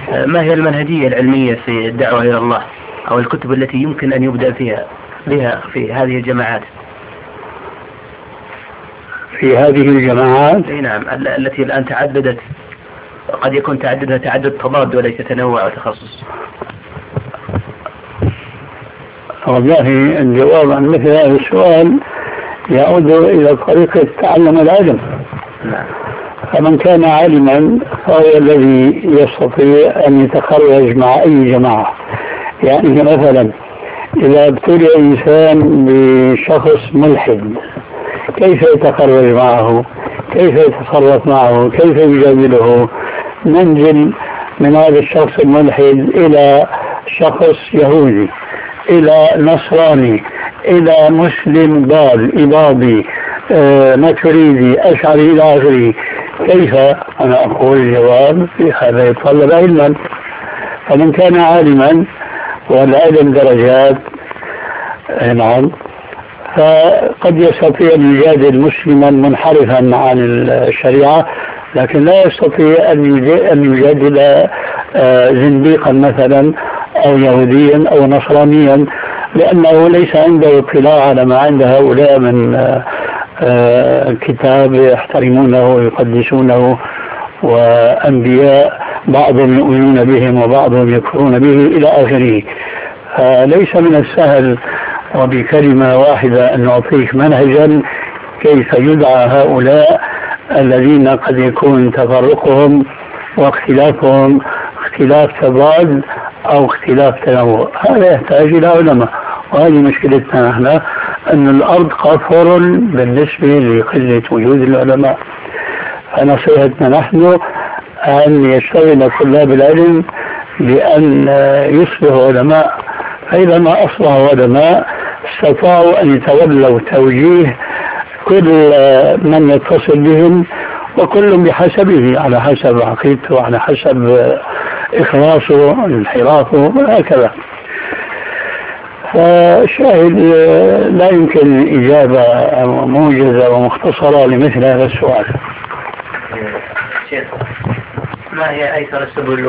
ما هي المنهجية العلمية في الدعوة إلى الله، أو الكتب التي يمكن أن يبدأ بها في هذه الجماعات؟ في هذه الجماعات؟ نعم، التي الآن تعددت، قد يكون تعددها تعدد تضاد وليس تنوع وتخصص. والله الجواب عن مثل هذا السؤال يعود إلى طريقة تعلم العلم. فمن كان عالما فهو الذي يستطيع أن يتخرج مع أي جماعة. يعني مثلا إذا ابتلي إنسان بشخص ملحد، كيف يتخرج معه؟ كيف يتصرف معه؟ كيف يجادله؟ ننزل من هذا الشخص الملحد إلى شخص يهودي، إلى نصراني، إلى مسلم ضال إباضي ماتريدي أشعري إلى آخره. كيف؟ أنا أقول الجواب في هذا يتطلب علما. فمن كان عالما والعلم درجات، نعم، فقد يستطيع أن يجادل مسلما منحرفا عن الشريعة، لكن لا يستطيع أن يجادل زنديقا مثلا أو يهوديا أو نصرانيا، لأنه ليس عنده اطلاع على ما عند هؤلاء من كتاب يحترمونه ويقدسونه وأنبياء بعضهم يؤمنون بهم وبعضهم يكفرون به إلى آخره. ليس من السهل وبكلمة واحدة أن نعطيك منهجا كيف يدعى هؤلاء الذين قد يكون تفرقهم واختلافهم اختلاف تضاد أو اختلاف تنوع. هذا يحتاج إلى علماء، وهذه مشكلتنا نحن، أن الأرض قفر بالنسبة لقلة وجود العلماء. فنصيحتنا نحن أن يشتغل طلاب العلم بأن يصبحوا علماء، فإذا ما أصبحوا علماء استطاعوا أن يتولوا توجيه كل من يتصل بهم، وكل بحسبه، على حسب عقيدته، على حسب إخلاصه، انحرافه، وهكذا. فالشاهد لا يمكن إجابة موجزة ومختصرة لمثل هذا السؤال. ما هي أيسر السبل